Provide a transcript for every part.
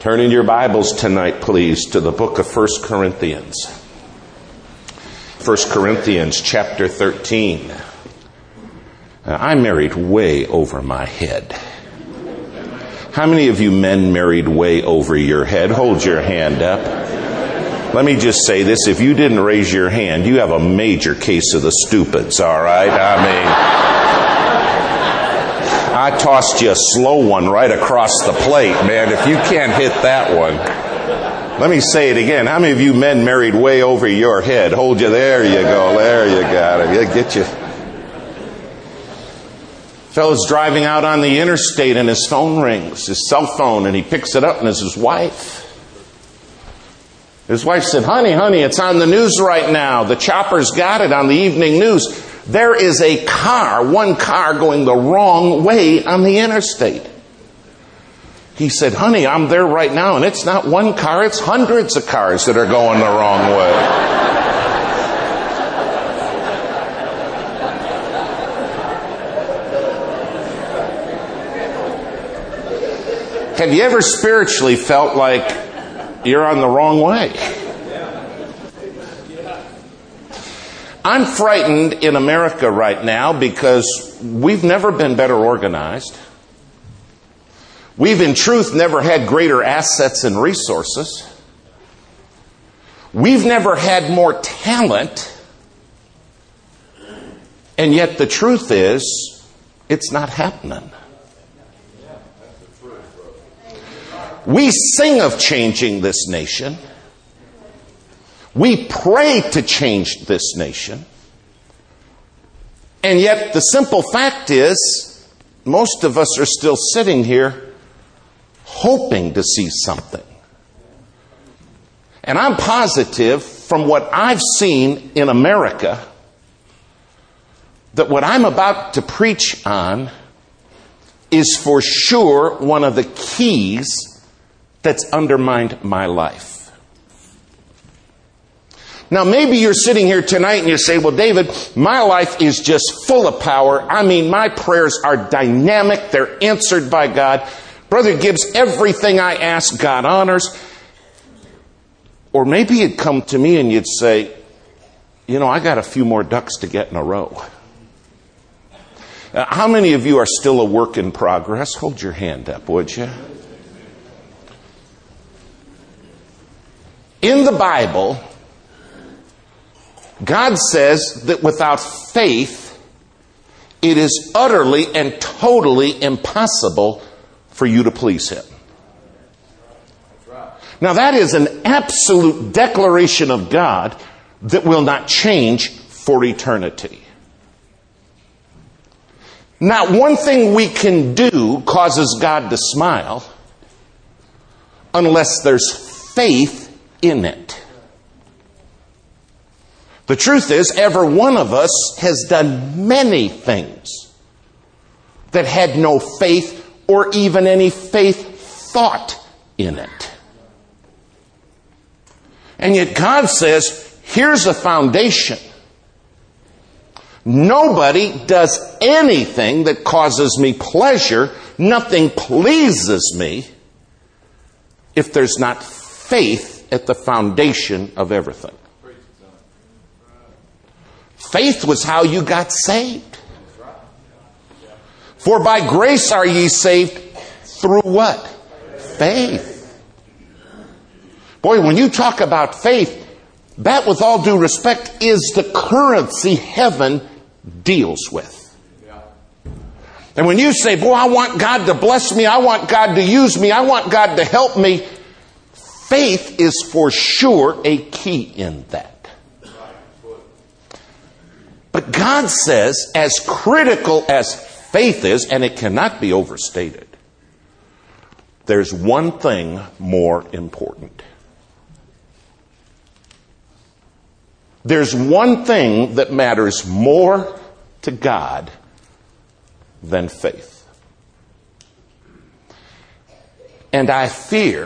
Turn in your Bibles tonight, please, to the book of 1 Corinthians. 1 Corinthians chapter 13. I married way over my head. How many of you men married way over your head? Hold your hand up. Let me just say this. If you didn't raise your hand, you have a major case of the stupids, all right? I tossed you a slow one right across the plate, man. If you can't hit that one. Let me say it again. How many of you men married way over your head? Hold you. There you go. There you got it. Get you. Fellow's driving out on the interstate and his phone rings, his cell phone, and he picks it up and it's his wife. His wife said, honey, it's on the news right now. The chopper's got it on the evening news. There is one car going the wrong way on the interstate. He said, honey, I'm there right now, and it's not one car, it's hundreds of cars that are going the wrong way. Have you ever spiritually felt like you're on the wrong way? I'm frightened in America right now because we've never been better organized. We've in truth never had greater assets and resources. We've never had more talent. And yet the truth is, it's not happening. We sing of changing this nation. We pray to change this nation. And yet the simple fact is, most of us are still sitting here hoping to see something. And I'm positive from what I've seen in America that what I'm about to preach on is for sure one of the keys that's undermined my life. Now, maybe you're sitting here tonight and you say, well, David, my life is just full of power. I mean, my prayers are dynamic. They're answered by God. Brother Gibbs, everything I ask, God honors. Or maybe you'd come to me and you'd say, I got a few more ducks to get in a row. How many of you are still a work in progress? Hold your hand up, would you? In the Bible, God says that without faith, it is utterly and totally impossible for you to please Him. Now that is an absolute declaration of God that will not change for eternity. Not one thing we can do causes God to smile unless there's faith in it. The truth is, every one of us has done many things that had no faith or even any faith thought in it. And yet God says, here's a foundation. Nobody does anything that causes me pleasure. Nothing pleases me if there's not faith at the foundation of everything. Faith was how you got saved. For by grace are ye saved through what? Faith. Boy, when you talk about faith, that with all due respect is the currency heaven deals with. And when you say, boy, I want God to bless me, I want God to use me, I want God to help me, faith is for sure a key in that. But God says, as critical as faith is, and it cannot be overstated, there's one thing more important. There's one thing that matters more to God than faith. And I fear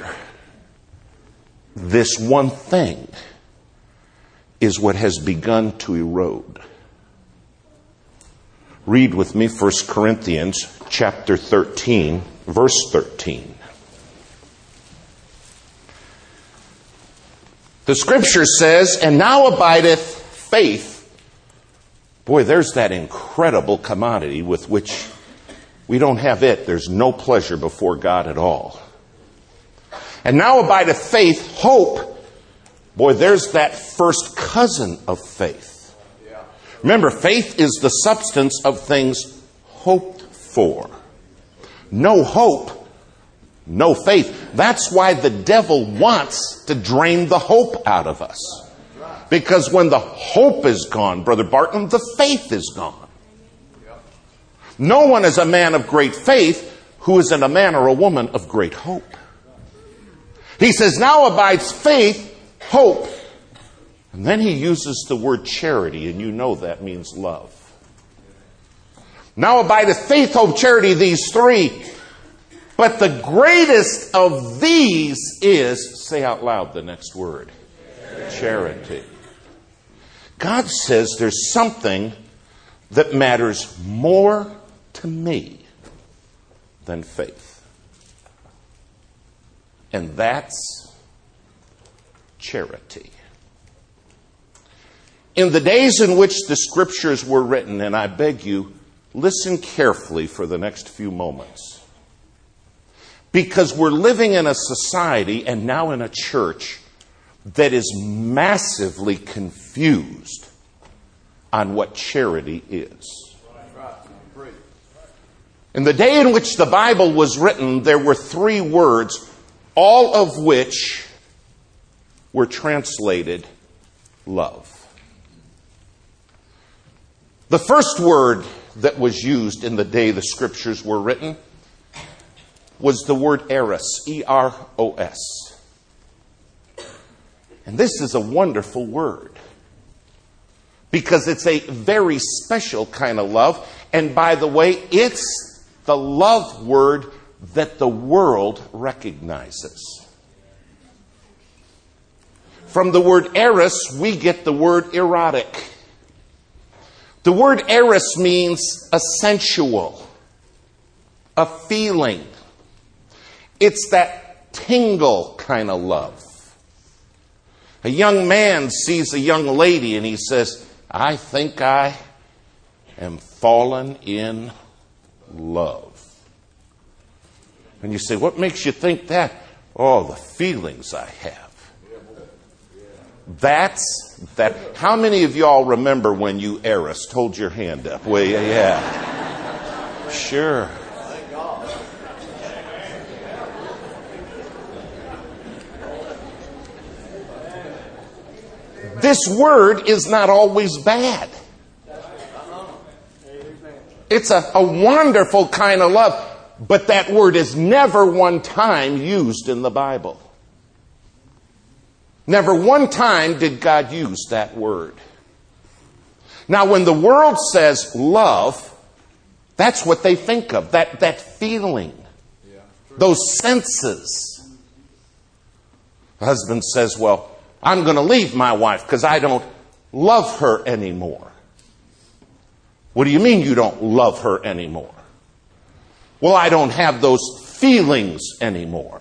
this one thing is what has begun to erode. Read with me 1 Corinthians chapter 13, verse 13. The scripture says, and now abideth faith. Boy, there's that incredible commodity with which we don't have it. There's no pleasure before God at all. And now abideth faith, hope. Boy, there's that first cousin of faith. Remember, faith is the substance of things hoped for. No hope, no faith. That's why the devil wants to drain the hope out of us. Because when the hope is gone, Brother Barton, the faith is gone. No one is a man of great faith who isn't a man or a woman of great hope. He says, now abides faith, hope. And then he uses the word charity, and you know that means love. Now abideth faith, hope, charity, these three. But the greatest of these is, say out loud the next word, charity. God says there's something that matters more to me than faith. And that's charity. In the days in which the scriptures were written, and I beg you, listen carefully for the next few moments. Because we're living in a society and now in a church that is massively confused on what charity is. In the day in which the Bible was written, there were 3 words, all of which were translated love. The first word that was used in the day the scriptures were written was the word eros, E-R-O-S. And this is a wonderful word because it's a very special kind of love. And by the way, it's the love word that the world recognizes. From the word eros, we get the word erotic. The word eros means a sensual, a feeling. It's that tingle kind of love. A young man sees a young lady and he says, I think I am fallen in love. And you say, what makes you think that? Oh, the feelings I have. That's that. How many of y'all remember when you eros? Hold your hand up. Well, yeah. Sure. This word is not always bad. It's a wonderful kind of love. But that word is never one time used in the Bible. Never one time did God use that word. Now, when the world says love, that's what they think of. That feeling. Those senses. The husband says, well, I'm going to leave my wife because I don't love her anymore. What do you mean you don't love her anymore? Well, I don't have those feelings anymore.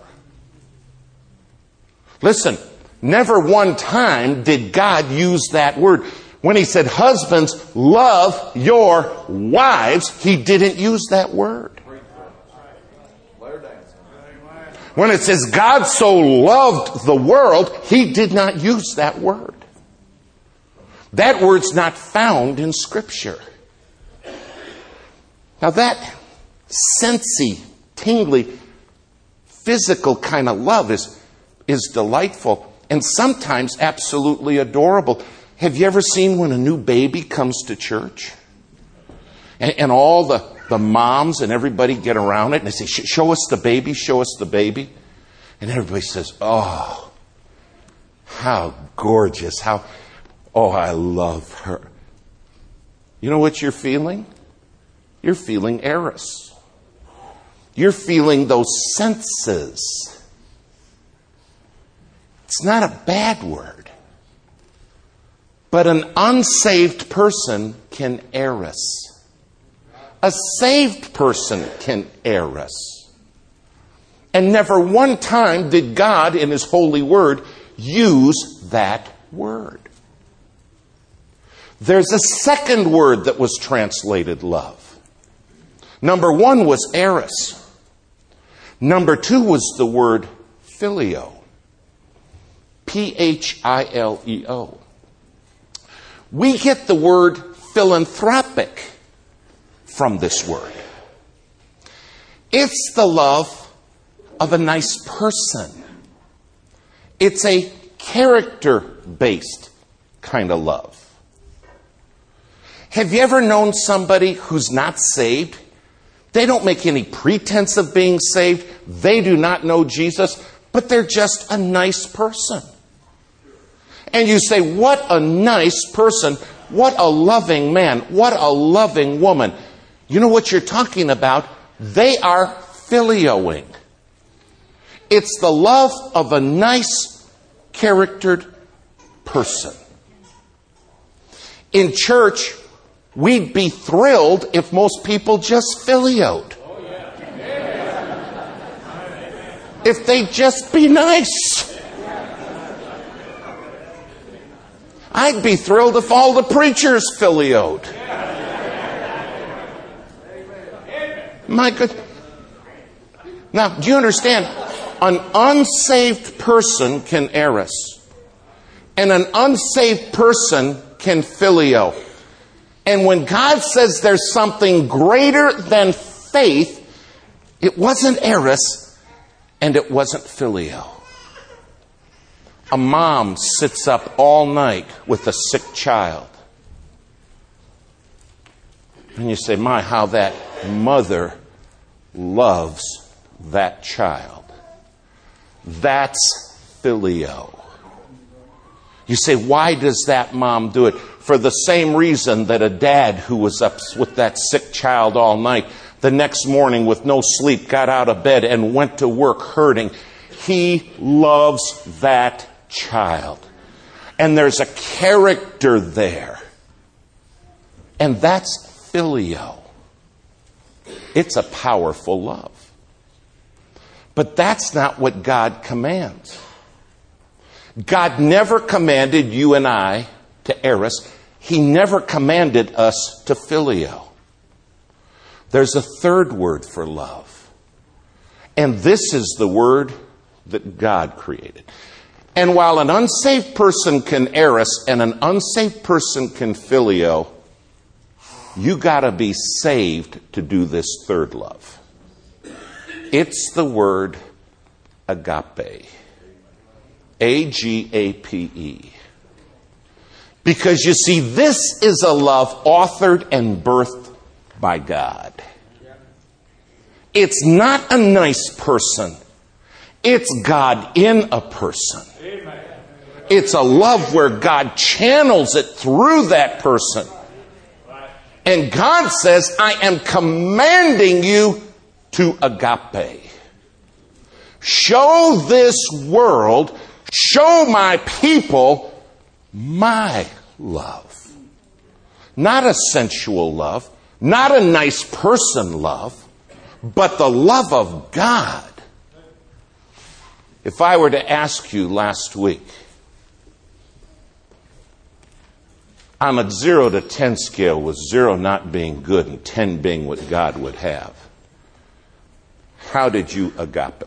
Listen, never one time did God use that word. When he said, husbands, love your wives, he didn't use that word. When it says God so loved the world, he did not use that word. That word's not found in Scripture. Now that sensey, tingly, physical kind of love is delightful and sometimes absolutely adorable. Have you ever seen when a new baby comes to church? And all the moms and everybody get around it and they say, show us the baby, show us the baby. And everybody says, oh, how gorgeous, I love her. You know what you're feeling? You're feeling eros. You're feeling those senses. It's not a bad word. But an unsaved person can eros. A saved person can eros. And never one time did God in his holy word use that word. There's a second word that was translated love. Number one was eros. Number two was the word phileo. Phileo. We get the word philanthropic from this word. It's the love of a nice person. It's a character-based kind of love. Have you ever known somebody who's not saved? They don't make any pretense of being saved. They do not know Jesus, but they're just a nice person. And you say, what a nice person. What a loving man. What a loving woman. You know what you're talking about? They are phileoing. It's the love of a nice, charactered person. In church, we'd be thrilled if most people just phileoed. If they'd just be nice. I'd be thrilled if all the preachers phileoed. My good. Now, do you understand? An unsaved person can eros. And an unsaved person can phileo. And when God says there's something greater than faith, it wasn't eros and it wasn't phileo. A mom sits up all night with a sick child. And you say, my, how that mother loves that child. That's phileo. You say, why does that mom do it? For the same reason that a dad who was up with that sick child all night, the next morning with no sleep, got out of bed and went to work hurting. He loves that child. And there's a character there. And that's phileo. It's a powerful love. But that's not what God commands. God never commanded you and I to eros. He never commanded us to phileo. There's a third word for love. And this is the word that God created. And while an unsaved person can eros and an unsaved person can phileo, you got to be saved to do this third love. It's the word agape. A-G-A-P-E. Because you see, this is a love authored and birthed by God. It's not a nice person. It's God in a person. It's a love where God channels it through that person. And God says, I am commanding you to agape. Show this world, show my people my love. Not a sensual love, not a nice person love, but the love of God. If I were to ask you last week, on a 0 to 10 scale, with 0 not being good and 10 being what God would have, how did you agape?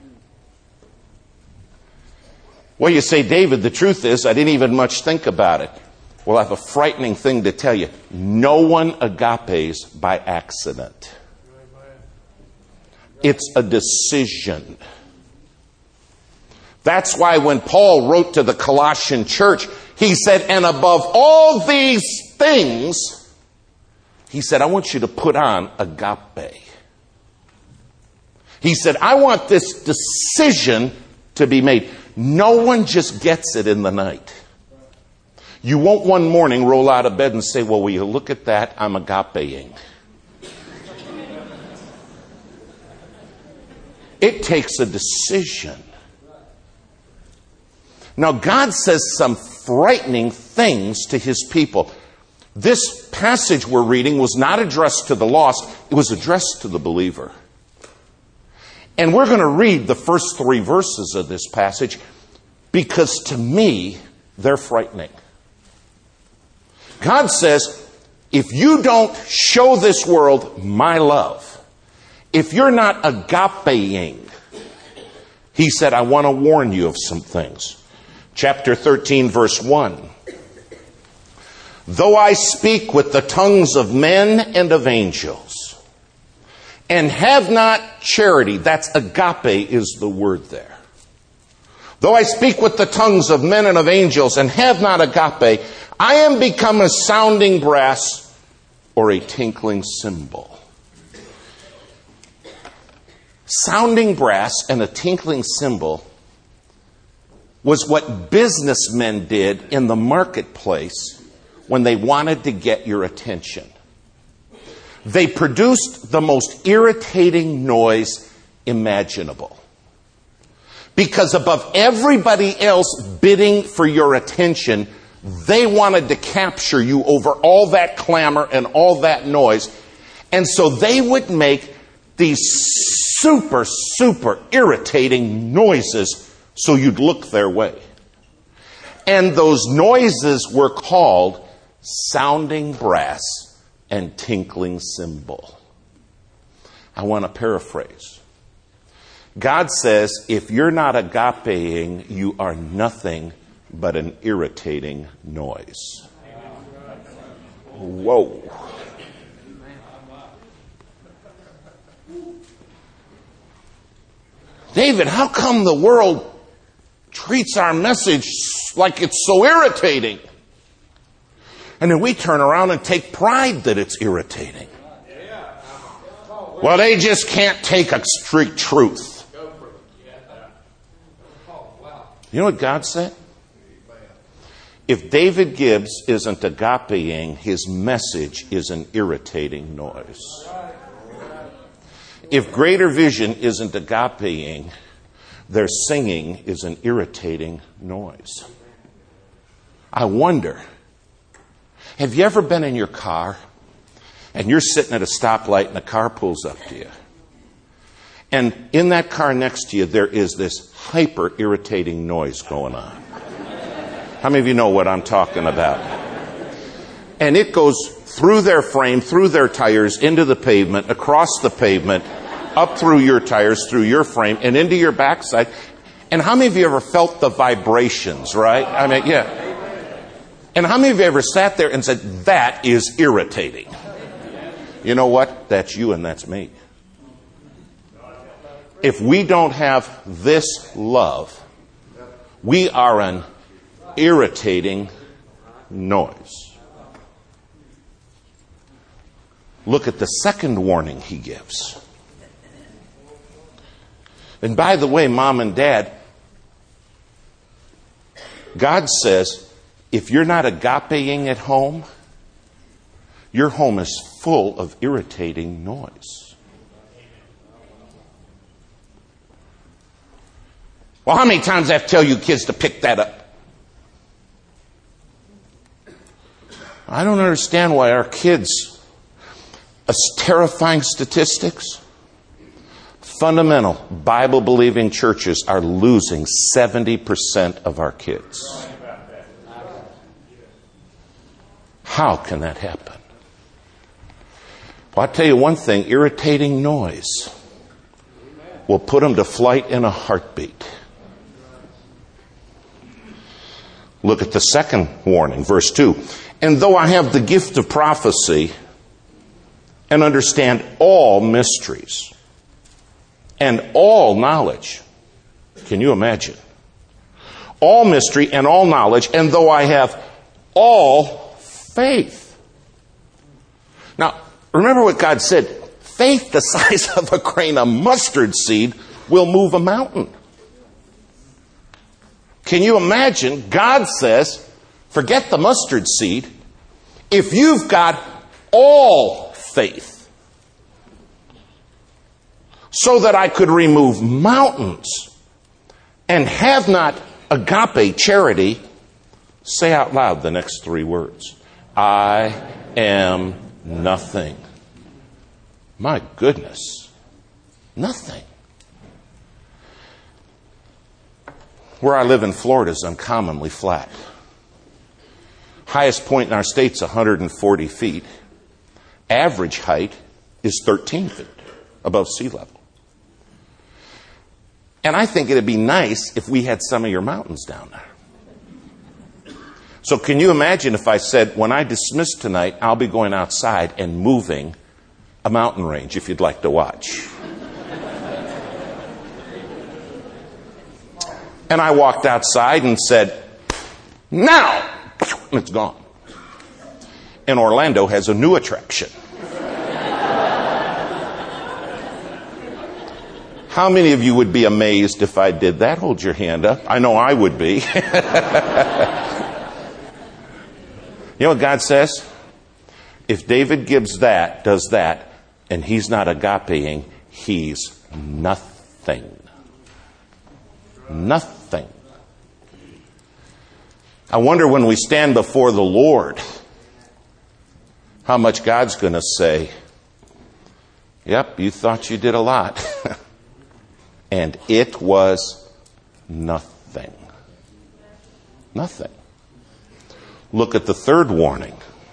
Well, you say, David, the truth is, I didn't even much think about it. Well, I have a frightening thing to tell you. No one agapes by accident. It's a decision. That's why when Paul wrote to the Colossian church, he said, and above all these things, he said, I want you to put on agape. He said, I want this decision to be made. No one just gets it in the night. You won't one morning roll out of bed and say, well, will you look at that? I'm agapeing. It takes a decision. Now, God says some frightening things to his people. This passage we're reading was not addressed to the lost. It was addressed to the believer. And we're going to read the first 3 verses of this passage because to me, they're frightening. God says, if you don't show this world my love, if you're not agapeing, he said, I want to warn you of some things. Chapter 13, verse 1. Though I speak with the tongues of men and of angels, and have not charity, that's agape is the word there. Though I speak with the tongues of men and of angels, and have not agape, I am become a sounding brass or a tinkling cymbal. Sounding brass and a tinkling cymbal was what businessmen did in the marketplace when they wanted to get your attention. They produced the most irritating noise imaginable. Because above everybody else bidding for your attention, they wanted to capture you over all that clamor and all that noise. And so they would make these super, super irritating noises so you'd look their way. And those noises were called sounding brass and tinkling cymbal. I want to paraphrase. God says, if you're not agapeing, you are nothing but an irritating noise. Whoa. David, how come the world treats our message like it's so irritating? And then we turn around and take pride that it's irritating. Well, they just can't take a straight truth. You know what God said? If David Gibbs isn't agapeing, his message is an irritating noise. If Greater Vision isn't agapeing, their singing is an irritating noise. I wonder, have you ever been in your car and you're sitting at a stoplight and a car pulls up to you? And in that car next to you, there is this hyper irritating noise going on. How many of you know what I'm talking about? And it goes through their frame, through their tires, into the pavement, across the pavement, up through your tires, through your frame, and into your backside. And how many of you ever felt the vibrations, right? I mean, yeah. And how many of you ever sat there and said, that is irritating? You know what? That's you and that's me. If we don't have this love, we are an irritating noise. Look at the second warning he gives. And by the way, Mom and Dad, God says, if you're not agapeing at home, your home is full of irritating noise. Well, how many times I have to tell you kids to pick that up? I don't understand why our kids, terrifying statistics, fundamental Bible-believing churches are losing 70% of our kids. How can that happen? Well, I'll tell you one thing, irritating noise will put them to flight in a heartbeat. Look at the second warning, verse 2. And though I have the gift of prophecy and understand all mysteries and all knowledge, can you imagine? All mystery and all knowledge, and though I have all faith. Now, remember what God said. Faith the size of a grain of mustard seed will move a mountain. Can you imagine? God says, forget the mustard seed. If you've got all faith, so that I could remove mountains, and have not agape, charity, say out loud the next three words. I am nothing. My goodness. Nothing. Where I live in Florida is uncommonly flat. Highest point in our state's 140 feet. Average height is 13 feet above sea level. And I think it'd be nice if we had some of your mountains down there. So can you imagine if I said, when I dismiss tonight, I'll be going outside and moving a mountain range if you'd like to watch. And I walked outside and said, now! And it's gone. And Orlando has a new attraction. How many of you would be amazed if I did that? Hold your hand up. I know I would be. You know what God says? If David does that, and he's not agapeing, he's nothing. Nothing. I wonder when we stand before the Lord, how much God's going to say, yep, you thought you did a lot. And it was nothing. Nothing. Look at the third warning.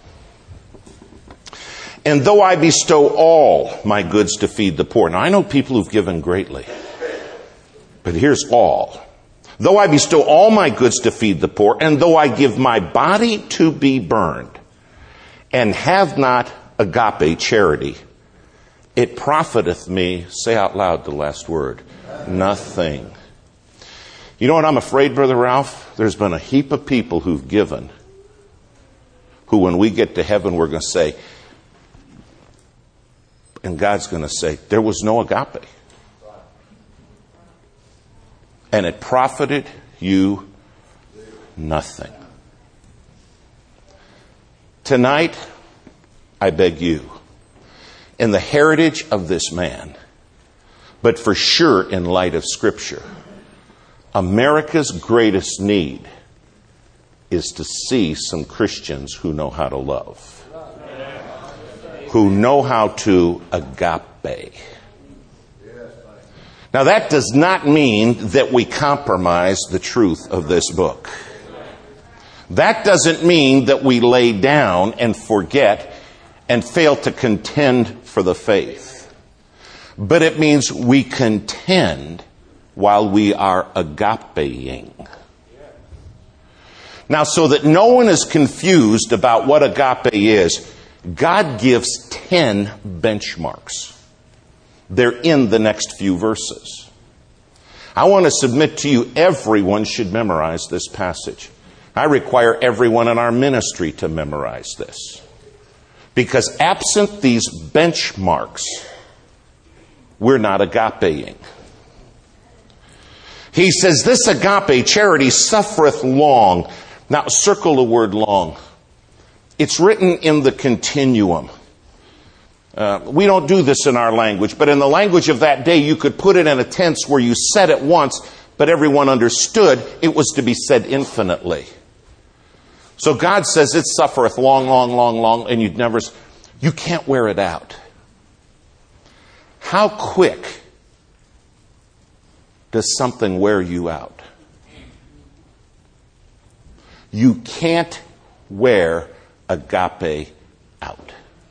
And though I bestow all my goods to feed the poor. Now, I know people who've given greatly. But here's all. Though I bestow all my goods to feed the poor, and though I give my body to be burned, and have not agape, charity, it profiteth me, say out loud the last word, nothing. You know what I'm afraid, Brother Ralph? There's been a heap of people who've given, who when we get to heaven, we're going to say, and God's going to say, there was no agape. And it profited you nothing. Tonight, I beg you, in the heritage of this man, but for sure in light of Scripture, America's greatest need is to see some Christians who know how to love, who know how to agape. Now, that does not mean that we compromise the truth of this book. That doesn't mean that we lay down and forget and fail to contend for the faith. But it means we contend while we are agapeing. Now, so that no one is confused about what agape is, God gives 10 benchmarks. They're in the next few verses. I want to submit to you, everyone should memorize this passage. I require everyone in our ministry to memorize this. Because absent these benchmarks, we're not agapeing. He says, this agape, charity, suffereth long. Now, circle the word long. It's written in the continuum. We don't do this in our language, but in the language of that day, you could put it in a tense where you said it once, but everyone understood it was to be said infinitely. So God says it suffereth long, long, long, long, and you can't wear it out. How quick does something wear you out? You can't wear agape out.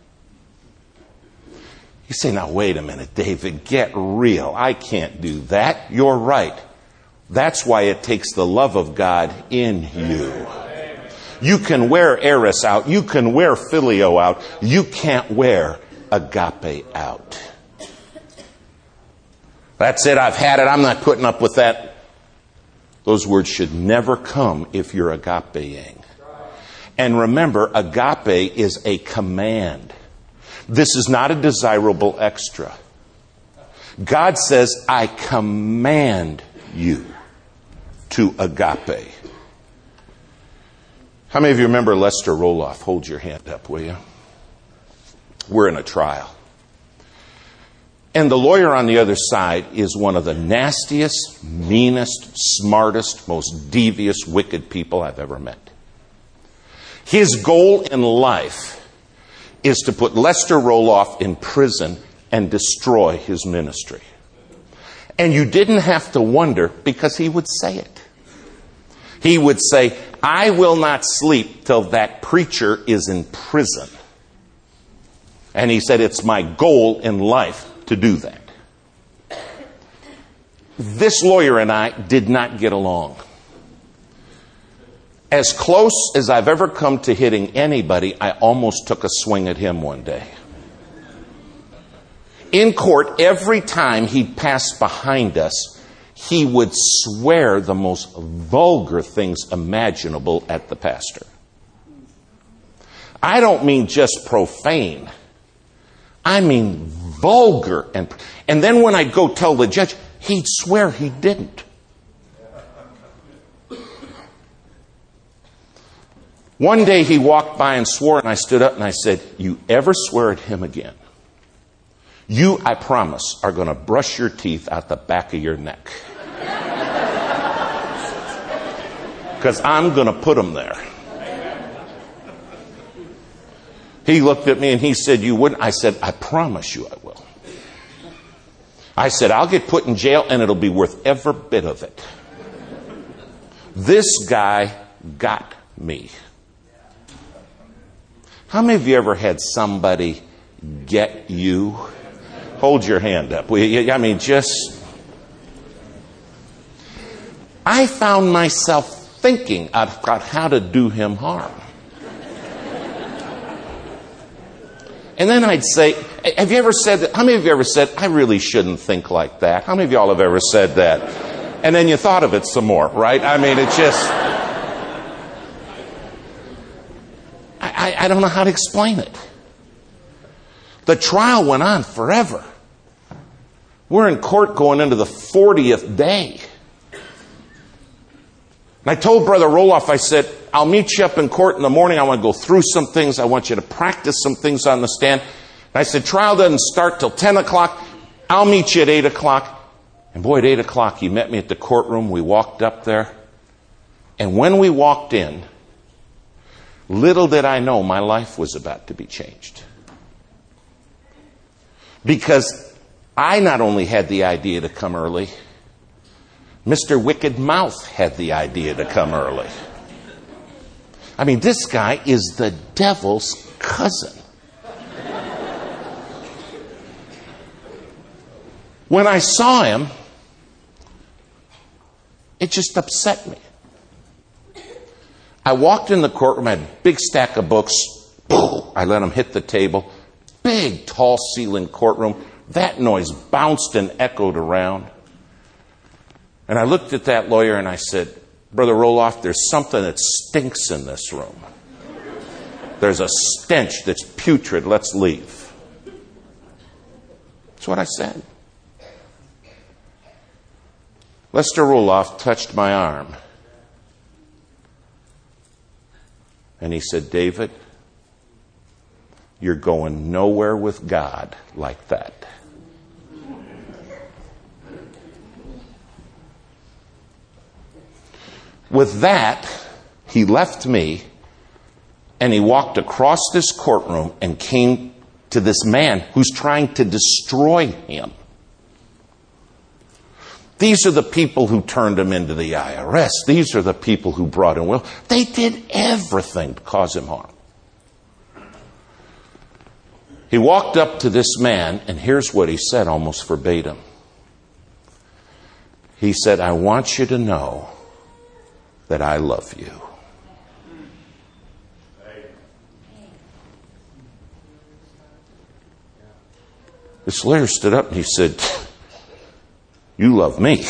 You say, now wait a minute, David, get real. I can't do that. You're right. That's why it takes the love of God in you. You can wear eros out. You can wear phileo out. You can't wear agape out. That's it. I've had it. I'm not putting up with that. Those words should never come if you're agapeing. And remember, agape is a command. This is not a desirable extra. God says, I command you to agape. How many of you remember Lester Roloff? Hold your hand up, will you? We're in a trial. And the lawyer on the other side is one of the nastiest, meanest, smartest, most devious, wicked people I've ever met. His goal in life is to put Lester Roloff in prison and destroy his ministry. And you didn't have to wonder, because he would say it. He would say, I will not sleep till that preacher is in prison. And he said, it's my goal in life to do that. This lawyer and I did not get along. As close as I've ever come to hitting anybody, I almost took a swing at him one day. In court, every time he'd pass behind us, he would swear the most vulgar things imaginable at the pastor. I don't mean just profane. I mean vulgar. And then when I'd go tell the judge, he'd swear he didn't. One day he walked by and swore, and I stood up and I said, you ever swear at him again, you, I promise, are going to brush your teeth out the back of your neck. Because I'm going to put them there. He looked at me and he said, you wouldn't? I said, I promise you I will. I said, I'll get put in jail and it'll be worth every bit of it. This guy got me. How many of you ever had somebody get you? Hold your hand up. I found myself thinking about how to do him harm. And then I'd say, have you ever said that? How many of you ever said, I really shouldn't think like that? How many of y'all have ever said that? And then you thought of it some more, right? I mean, it's just, I don't know how to explain it. The trial went on forever. We're in court going into the 40th day. And I told Brother Roloff, I said, I'll meet you up in court in the morning. I want to go through some things. I want you to practice some things on the stand. And I said, trial doesn't start till 10 o'clock. I'll meet you at 8 o'clock. And boy, at 8 o'clock, he met me at the courtroom. We walked up there. And when we walked in, little did I know my life was about to be changed. Because I not only had the idea to come early, Mr. Wicked Mouth had the idea to come early. I mean, this guy is the devil's cousin. When I saw him, it just upset me. I walked in the courtroom, I had a big stack of books. I let them hit the table. Big, tall ceiling courtroom. That noise bounced and echoed around. And I looked at that lawyer and I said, Brother Roloff, there's something that stinks in this room. There's a stench that's putrid. Let's leave. That's what I said. Lester Roloff touched my arm. And he said, David, you're going nowhere with God like that. With that, he left me and he walked across this courtroom and came to this man who's trying to destroy him. These are the people who turned him into the IRS. These are the people who brought him will. They did everything to cause him harm. He walked up to this man, and here's what he said almost verbatim. He said, I want you to know that I love you. This lawyer stood up and he said, you love me.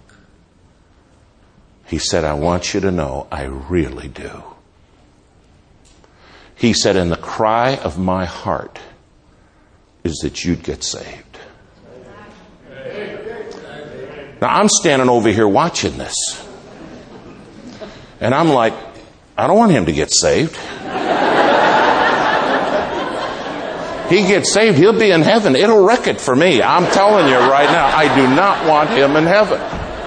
He said, I want you to know I really do. He said, and the cry of my heart is that you'd get saved. Now I'm standing over here watching this. And I'm like, I don't want him to get saved. He gets saved, he'll be in heaven. It'll wreck it for me. I'm telling you right now, I do not want him in heaven.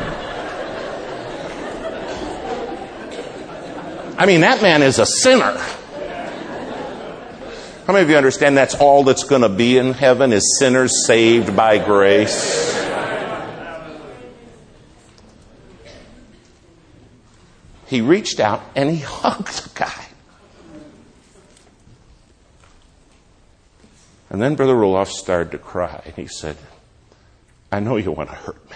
I mean, that man is a sinner. How many of you understand that's all that's going to be in heaven is sinners saved by grace? he reached out and he hugged the guy. And then Brother Roloff started to cry. And he said, I know you want to hurt me.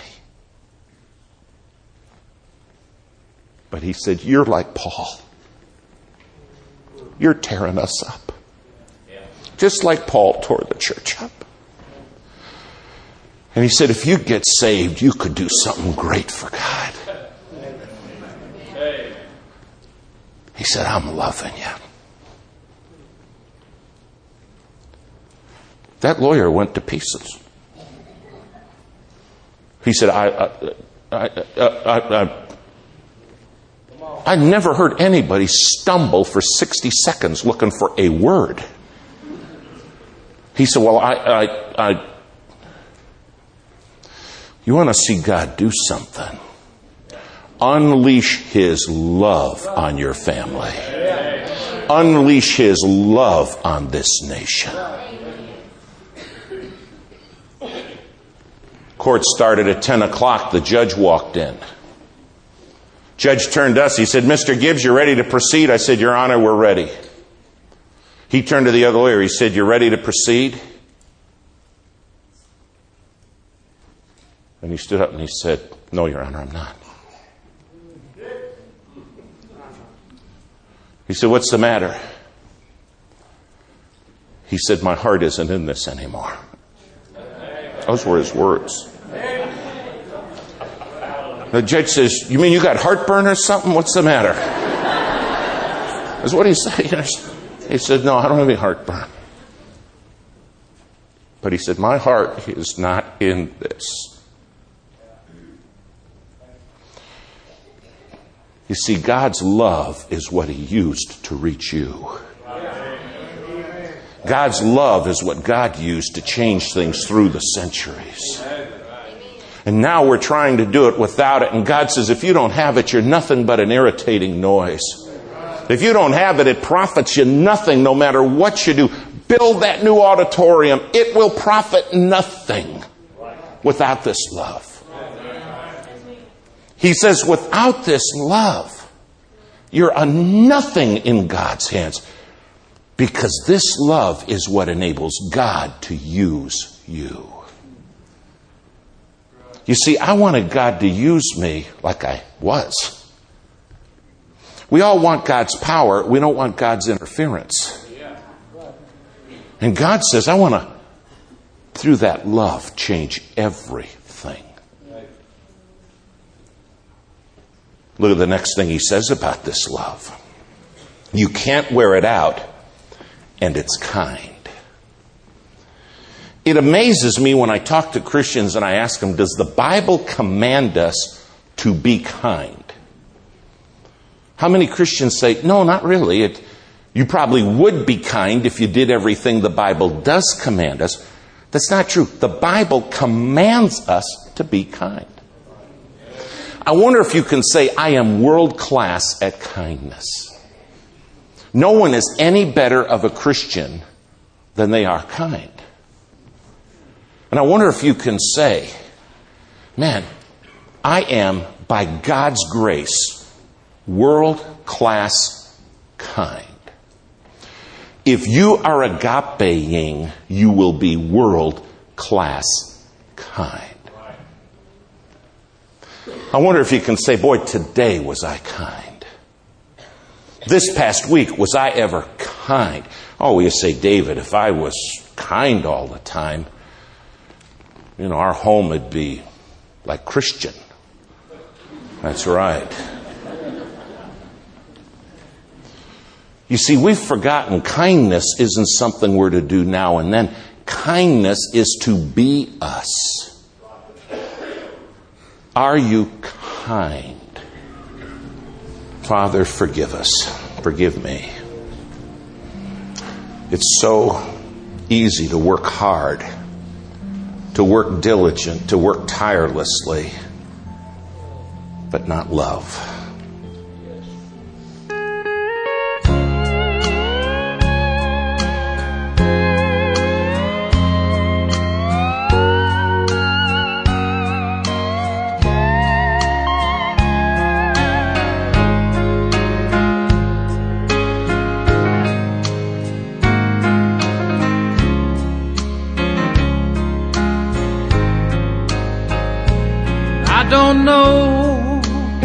But he said, you're like Paul. You're tearing us up. Just like Paul tore the church up. And he said, if you get saved, you could do something great for God. He said, I'm loving you. That lawyer went to pieces. He said, I never heard anybody stumble for 60 seconds looking for a word. He said, well, you want to see God do something? Unleash His love on your family. Unleash His love on this nation. Court started at 10 o'clock. The judge walked in. Judge turned to us. He said, Mr. Gibbs, you ready to proceed? I said, Your Honor, we're ready. He turned to the other lawyer. He said, you ready to proceed? And he stood up and he said, no, Your Honor, I'm not. He said, what's the matter? He said, my heart isn't in this anymore. Those were his words. The judge says, you mean you got heartburn or something? What's the matter? That's what he said. He said, no, I don't have any heartburn. But he said, my heart is not in this. You see, God's love is what He used to reach you. God's love is what God used to change things through the centuries. And now we're trying to do it without it. And God says, if you don't have it, you're nothing but an irritating noise. If you don't have it, it profits you nothing no matter what you do. Build that new auditorium. It will profit nothing without this love. He says, without this love, you're a nothing in God's hands. Because this love is what enables God to use you. You see, I wanted God to use me like I was. We all want God's power. We don't want God's interference. And God says, I want to, through that love, change everything. Look at the next thing He says about this love. You can't wear it out, and it's kind. It amazes me when I talk to Christians and I ask them, does the Bible command us to be kind? How many Christians say, no, not really. You probably would be kind if you did everything the Bible does command us. That's not true. The Bible commands us to be kind. I wonder if you can say, I am world class at kindness. No one is any better of a Christian than they are kind. And I wonder if you can say, man, I am, by God's grace, world-class kind. If you are agape-ing, you will be world-class kind. I wonder if you can say, boy, today was I kind. This past week, was I ever kind? Oh, you say, David, if I was kind all the time, our home would be like Christian. That's right. You see, we've forgotten kindness isn't something we're to do now and then. Kindness is to be us. Are you kind? Father, forgive us. Forgive me. It's so easy to work hard, to work diligent, to work tirelessly, but not love. don't know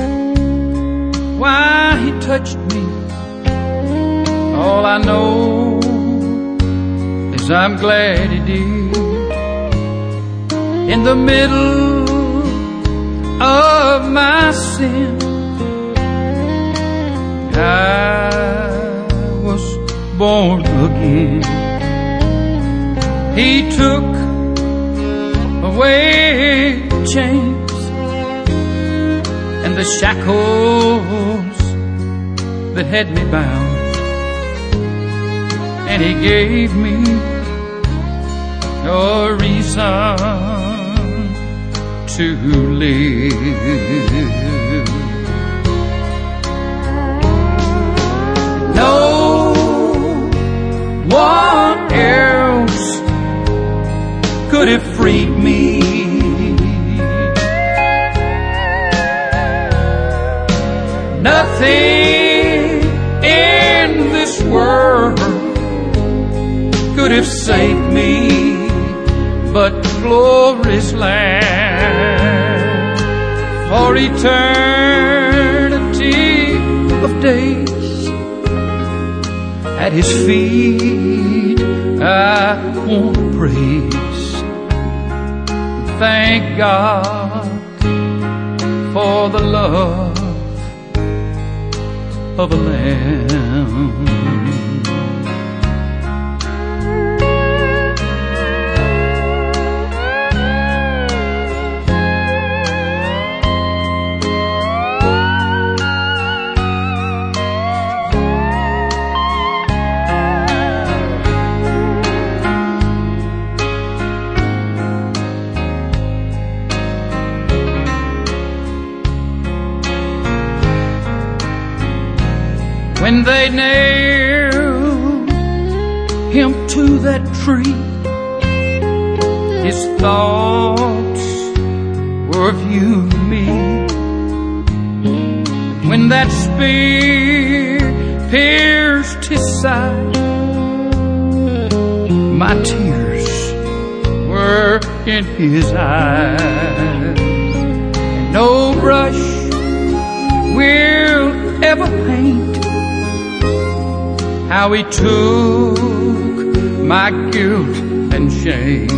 why he touched me. All I know is I'm glad he did. In the middle of my sin, I was born again. He took away chains and the shackles that had me bound, and he gave me a reason to live. No one else could have freed me. Nothing in this world could have saved me but glorious Lamb. For eternity of days at His feet I want to praise. Thank God for the love of a lamb. When they nailed him to that tree, his thoughts were of you and me. When that spear pierced his side, my tears were in his eyes. And no brush will ever paint how he took my guilt and shame.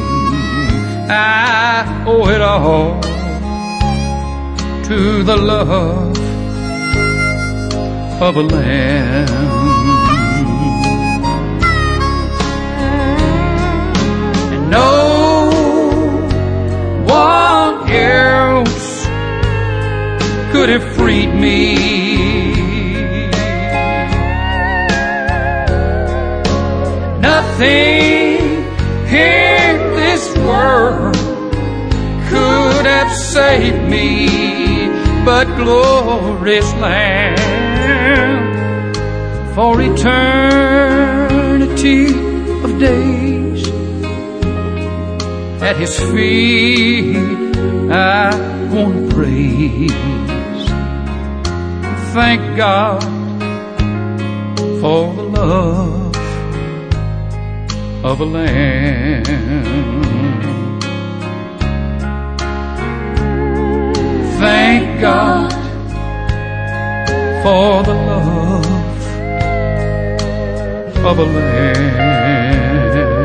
I owe it all to the love of a lamb. And no one else could have freed me. Nothing in this world could have saved me but glorious Lamb. For eternity of days at His feet I want to praise. Thank God for the love of a lamb. Thank God for the love of a lamb.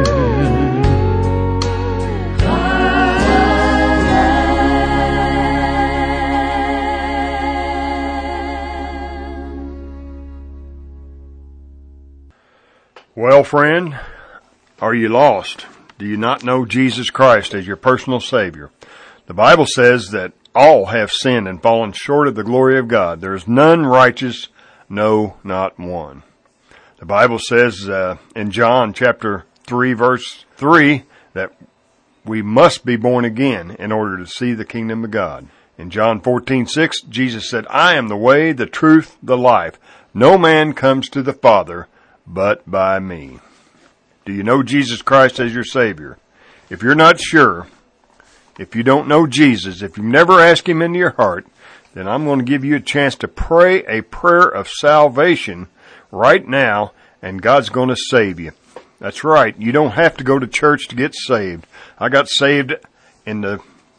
Well, friend, are you lost? Do you not know Jesus Christ as your personal Savior? The Bible says that all have sinned and fallen short of the glory of God. There is none righteous, no, not one. The Bible says in John chapter 3, verse 3, that we must be born again in order to see the kingdom of God. In John 14:6, Jesus said, I am the way, the truth, the life. No man comes to the Father but by me. Do you know Jesus Christ as your Savior? If you're not sure, if you don't know Jesus, if you've never asked Him into your heart, then I'm going to give you a chance to pray a prayer of salvation right now, and God's going to save you. That's right. You don't have to go to church to get saved. I got saved in the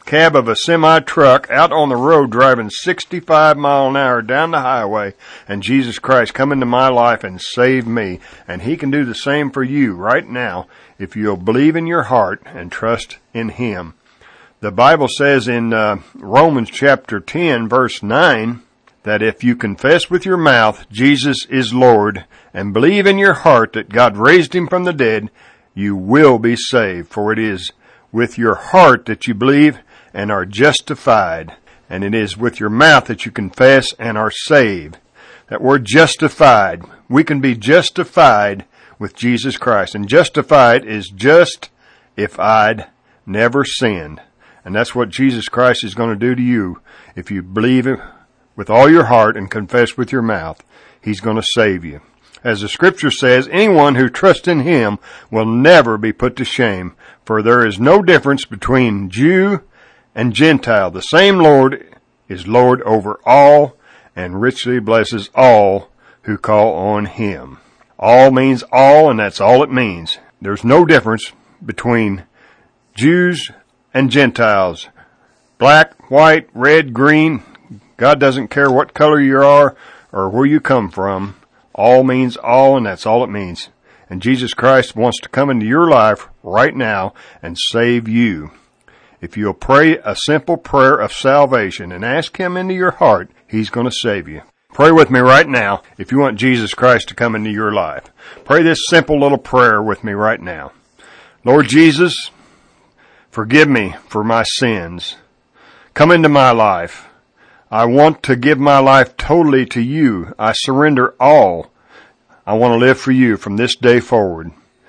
cab of a semi-truck out on the road driving 65 miles an hour down the highway, and Jesus Christ come into my life and save me. And He can do the same for you right now if you'll believe in your heart and trust in Him. The Bible says in Romans chapter 10, verse 9, that if you confess with your mouth Jesus is Lord and believe in your heart that God raised Him from the dead, you will be saved. For it is with your heart that you believe and are justified, and it is with your mouth that you confess and are saved. That word justified, we can be justified with Jesus Christ. And justified is just if I'd never sinned. And that's what Jesus Christ is going to do to you. If you believe it with all your heart and confess with your mouth, He's going to save you. As the Scripture says, anyone who trusts in Him will never be put to shame, for there is no difference between Jew and Gentile. The same Lord is Lord over all and richly blesses all who call on Him. All means all, and that's all it means. There's no difference between Jews and Gentiles. Black, white, red, green. God doesn't care what color you are or where you come from. All means all, and that's all it means. And Jesus Christ wants to come into your life right now and save you. If you'll pray a simple prayer of salvation and ask Him into your heart, He's going to save you. Pray with me right now if you want Jesus Christ to come into your life. Pray this simple little prayer with me right now. Lord Jesus, forgive me for my sins. Come into my life. I want to give my life totally to you. I surrender all. I want to live for you from this day forward.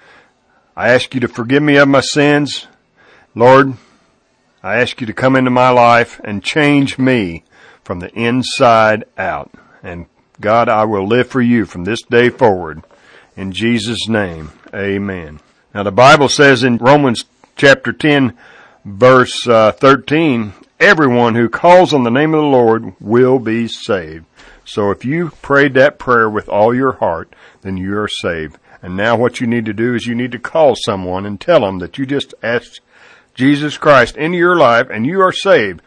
I ask you to forgive me of my sins. Lord, I ask you to come into my life and change me from the inside out. And God, I will live for you from this day forward. In Jesus' name, amen. Now the Bible says in Romans chapter 10, verse 13, everyone who calls on the name of the Lord will be saved. So if you prayed that prayer with all your heart, then you are saved. And now what you need to do is you need to call someone and tell them that you just asked Jesus Christ into your life and you are saved.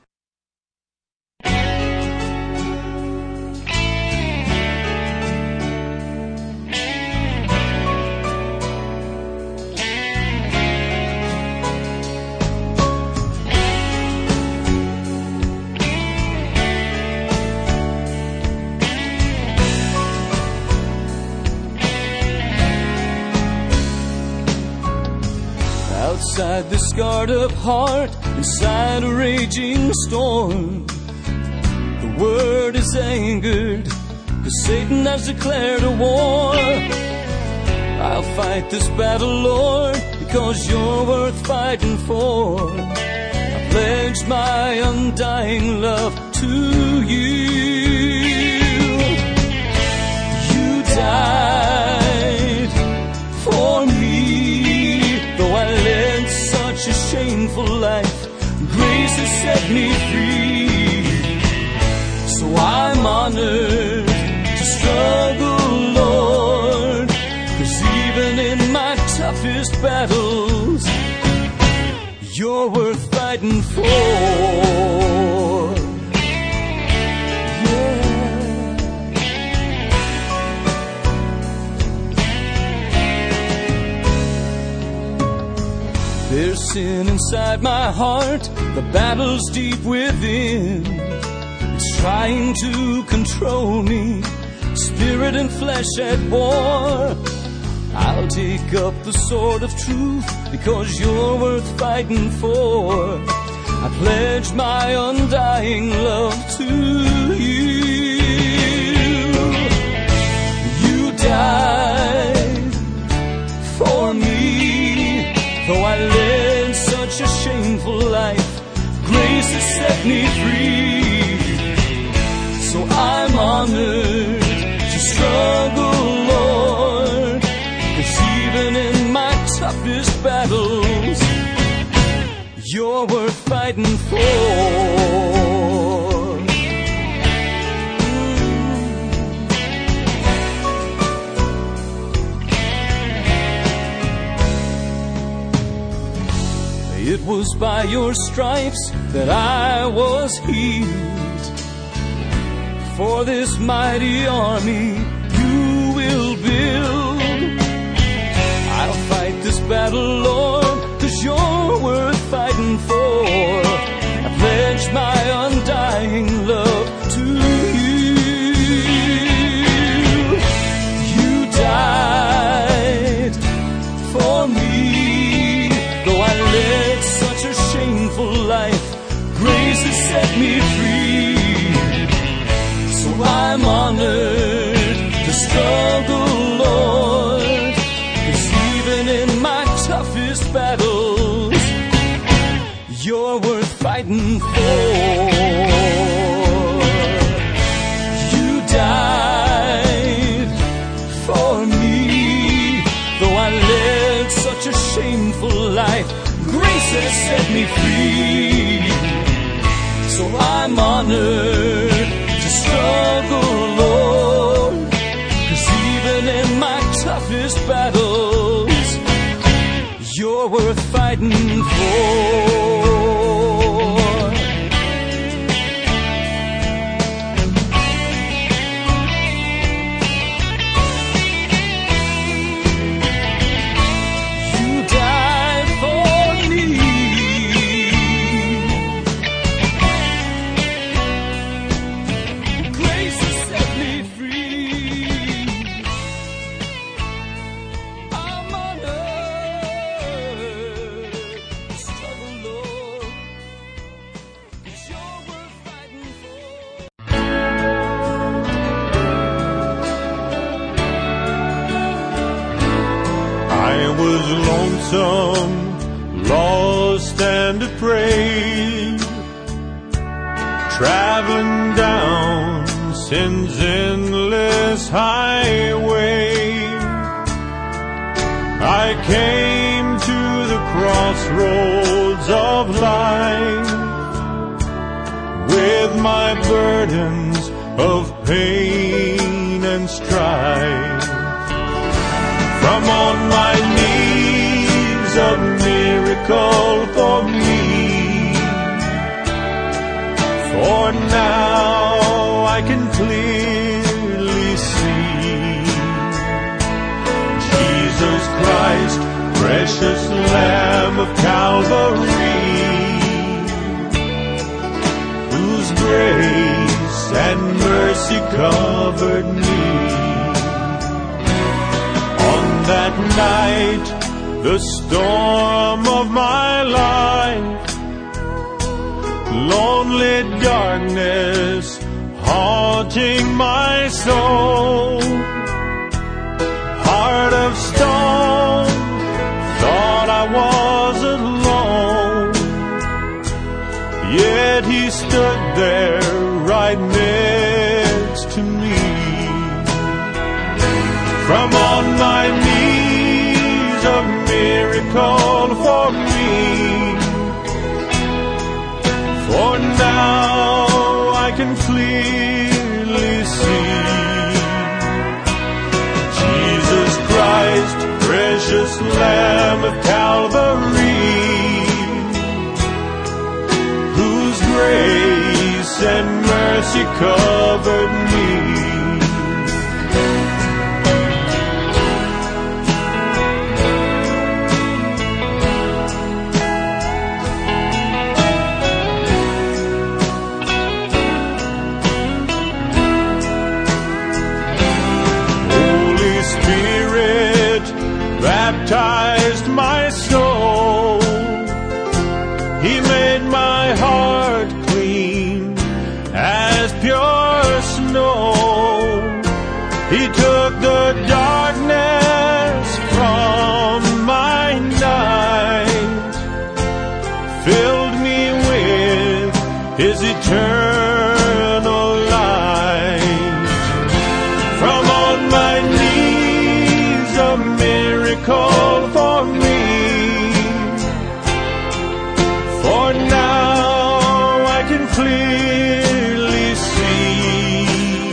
Outside this scarred up heart, inside a raging storm, the word is angered, 'cause Satan has declared a war. I'll fight this battle, Lord, because you're worth fighting for. I pledge my undying love to you. You died for me, though I led such a shameful life. Grace has set me free. So I'm honored to struggle, Lord, 'cause even in my toughest battles, you're worth fighting for. There's sin inside my heart, the battle's deep within. It's trying to control me, spirit and flesh at war. I'll take up the sword of truth, because you're worth fighting for. I pledge my undying love to you. You died for me, though I led such a shameful life. Grace has set me free. So I'm honored to struggle, Lord, 'cause even in my toughest battles, you're worth fighting for. It was by your stripes that I was healed. For this mighty army you will build. I'll fight this battle, Lord, 'cause you're worth fighting for. I pledge my undying love to you. You died for me. Though I led such a shameful life, grace has set me free. So I'm honored to struggle, Lord, 'cause even in my toughest battles, you're worth fighting for. You died for me. Though I led such a shameful life, grace has set me free. So I'm honored to struggle, Lord, 'cause even in my toughest battles, you're worth fighting for. Lost and afraid, traveling down sin's endless highway. I came to the crossroads of life with my burdens of pain and strife. From on my knees, a miracle for me. For now I can clearly see Jesus Christ, precious Lamb of Calvary, whose grace and mercy covered me. On that night, the storm of my life, lonely darkness haunting my soul, heart of stone, thought I was alone, yet he stood there right next to me. From on my knees, a miracle for me. For now I can clearly see Jesus Christ, precious Lamb of Calvary, whose grace and mercy covered me. Baptized my soul. He made my heart clean as pure snow. He took the darkness from my night, filled me with his eternal light. From on my knees, a miracle for me. For now I can clearly see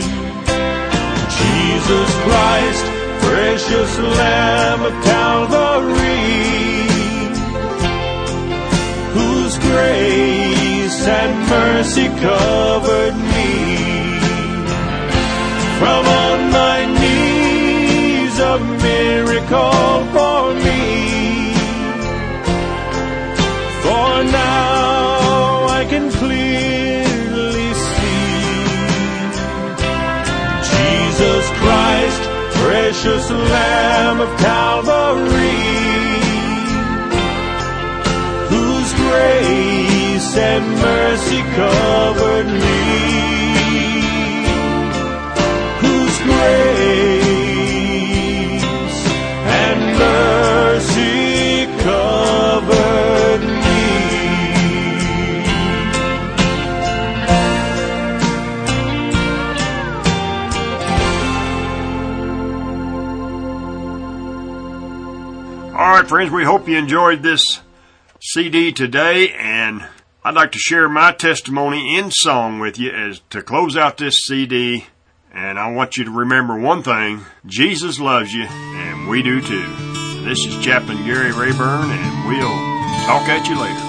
Jesus Christ, precious Lamb of Calvary, mercy covered me. From on my knees, a miracle for me. For now I can clearly see Jesus Christ, precious Lamb of Calvary, whose grace and mercy covered me, whose grace and mercy covered me. All right, friends, we hope you enjoyed this CD today, and I'd like to share my testimony in song with you as to close out this CD. And I want you to remember one thing: Jesus loves you, and we do too. This is Chaplain Gary Rayburn, and we'll talk at you later.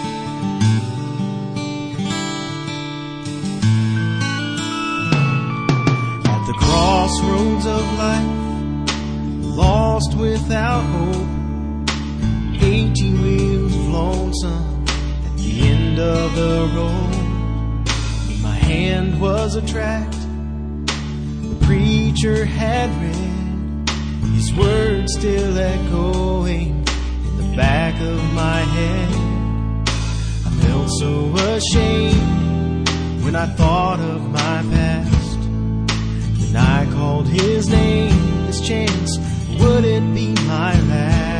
At the crossroads of life, lost without hope, 18 wheels of lonesome at the end of the road. In my hand was a tract the preacher had read, his words still echoing in the back of my head. I felt so ashamed when I thought of my past. Then I called his name, this chance, would it be my last?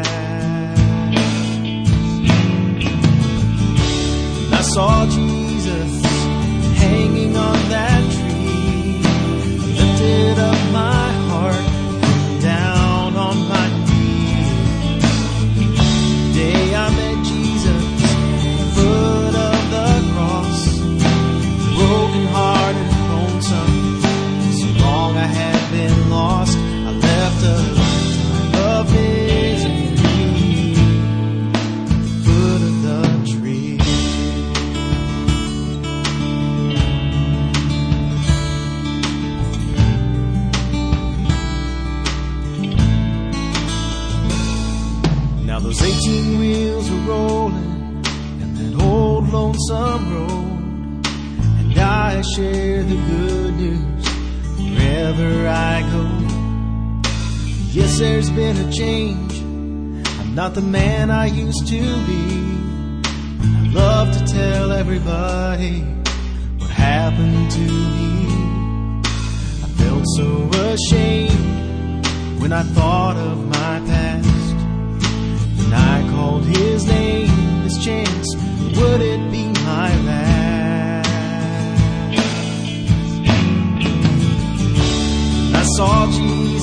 I saw Jesus hanging on that tree. I lifted up my heart, down on my knees. The day I met Jesus, at the foot of the cross, broken hearted and lonesome. So long I had been lost, I left a lifetime of misery at the foot of the tree. Now those 18 wheels were rolling down that old lonesome road, and I share the good news wherever I go. Yes, there's been a change. I'm not the man I used to be. I love to tell everybody what happened to me. I felt so ashamed when I thought of my past. And I called his name, this chance, would it be my last? I saw Jesus